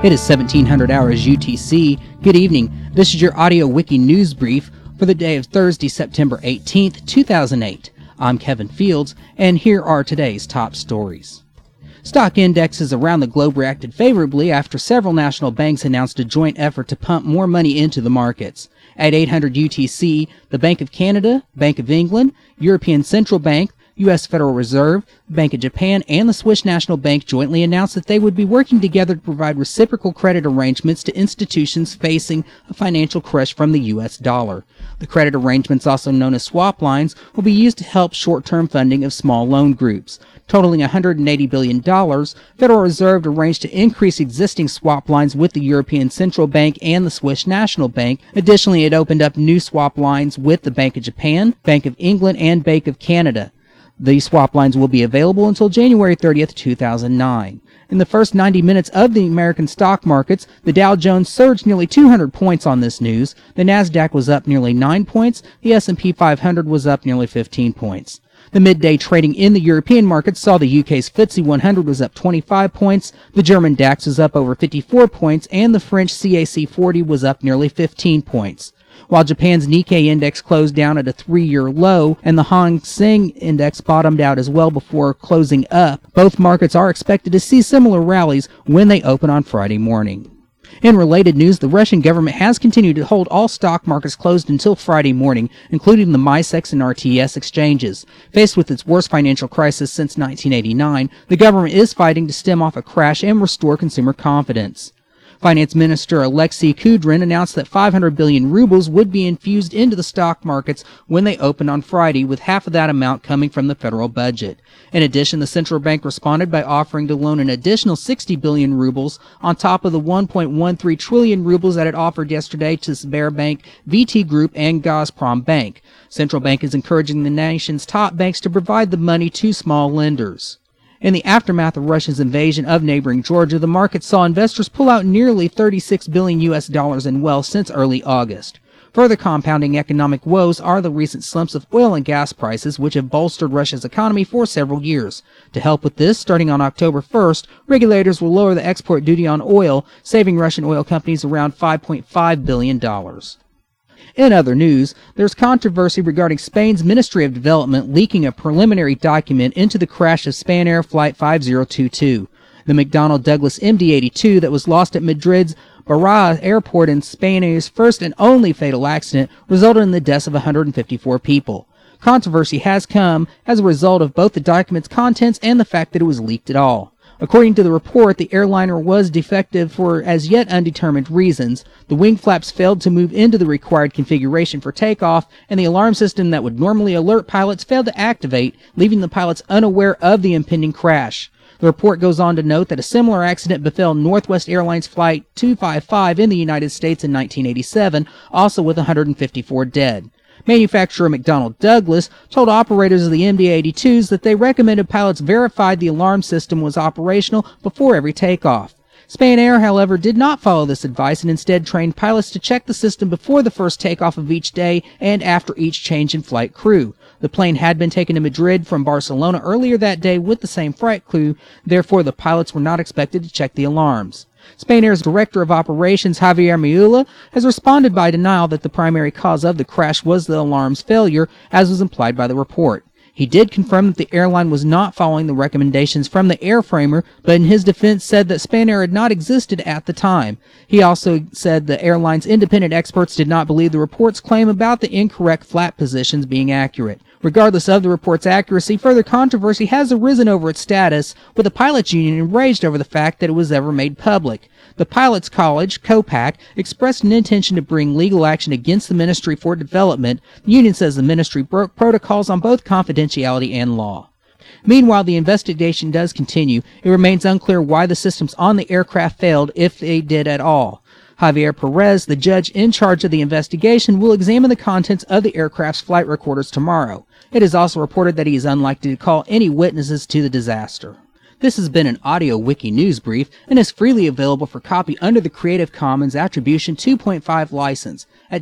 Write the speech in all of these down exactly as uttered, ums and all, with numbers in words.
It is seventeen hundred hours U T C. Good evening. This is your Audio Wiki News Brief for the day of Thursday, September eighteenth, two thousand eight. I'm Kevin Fields, and here are today's top stories. Stock indexes around the globe reacted favorably after several national banks announced a joint effort to pump more money into the markets. At eight hundred U T C, the Bank of Canada, Bank of England, European Central Bank, U S Federal Reserve, Bank of Japan, and the Swiss National Bank jointly announced that they would be working together to provide reciprocal credit arrangements to institutions facing a financial crush from the U S dollar. The credit arrangements, also known as swap lines, will be used to help short-term funding of small loan groups. Totaling one hundred eighty billion dollars, Federal Reserve arranged to increase existing swap lines with the European Central Bank and the Swiss National Bank. Additionally, it opened up new swap lines with the Bank of Japan, Bank of England, and Bank of Canada. These swap lines will be available until January thirtieth, two thousand nine. In the first ninety minutes of the American stock markets, the Dow Jones surged nearly two hundred points on this news. The Nasdaq was up nearly nine points. The S and P five hundred was up nearly fifteen points. The midday trading in the European markets saw the U K's F T S E one hundred was up twenty-five points, the German DAX was up over fifty-four points, and the French C A C forty was up nearly fifteen points. While Japan's Nikkei index closed down at a three-year low and the Hang Seng index bottomed out as well before closing up, both markets are expected to see similar rallies when they open on Friday morning. In related news, the Russian government has continued to hold all stock markets closed until Friday morning, including the MICEX and R T S exchanges. Faced with its worst financial crisis since nineteen eighty-nine, the government is fighting to stem off a crash and restore consumer confidence. Finance Minister Alexei Kudrin announced that five hundred billion rubles would be infused into the stock markets when they opened on Friday, with half of that amount coming from the federal budget. In addition, the central bank responded by offering to loan an additional sixty billion rubles on top of the one point one three trillion rubles that it offered yesterday to Sberbank, V T Group, and Gazprom Bank. Central bank is encouraging the nation's top banks to provide the money to small lenders. In the aftermath of Russia's invasion of neighboring Georgia, the market saw investors pull out nearly thirty-six billion U S dollars in wealth since early August. Further compounding economic woes are the recent slumps of oil and gas prices, which have bolstered Russia's economy for several years. To help with this, starting on October first, regulators will lower the export duty on oil, saving Russian oil companies around five point five billion dollars. In other news, there's controversy regarding Spain's Ministry of Development leaking a preliminary document into the crash of Spanair Flight five zero two two. The McDonnell Douglas M D eighty-two that was lost at Madrid's Barajas Airport in Spain's first and only fatal accident resulted in the deaths of one hundred fifty-four people. Controversy has come as a result of both the document's contents and the fact that it was leaked at all. According to the report, the airliner was defective for as yet undetermined reasons. The wing flaps failed to move into the required configuration for takeoff, and the alarm system that would normally alert pilots failed to activate, leaving the pilots unaware of the impending crash. The report goes on to note that a similar accident befell Northwest Airlines Flight two fifty-five in the United States in nineteen eighty-seven, also with one hundred fifty-four dead. Manufacturer McDonnell Douglas told operators of the M D eighty-twos that they recommended pilots verify the alarm system was operational before every takeoff. Spanair, however, did not follow this advice and instead trained pilots to check the system before the first takeoff of each day and after each change in flight crew. The plane had been taken to Madrid from Barcelona earlier that day with the same flight crew, therefore the pilots were not expected to check the alarms. Spanair's Director of Operations, Javier Miula, has responded by denial that the primary cause of the crash was the alarm's failure, as was implied by the report. He did confirm that the airline was not following the recommendations from the airframer, but in his defense said that Spanair had not existed at the time. He also said the airline's independent experts did not believe the report's claim about the incorrect flap positions being accurate. Regardless of the report's accuracy, further controversy has arisen over its status, with the pilots' union enraged over the fact that it was ever made public. The Pilots College, COPAC, expressed an intention to bring legal action against the Ministry for Development. The union says the ministry broke protocols on both confidentiality and law. Meanwhile, the investigation does continue. It remains unclear why the systems on the aircraft failed, if they did at all. Javier Perez, the judge in charge of the investigation, will examine the contents of the aircraft's flight recorders tomorrow. It is also reported that he is unlikely to call any witnesses to the disaster. This has been an Audio Wiki News Brief and is freely available for copy under the Creative Commons Attribution two point five license at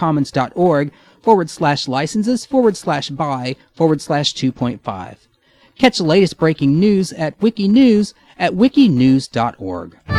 www.creativecommons.org forward slash licenses forward slash by forward slash 2.5. Catch the latest breaking news at Wikinews at wikinews dot org.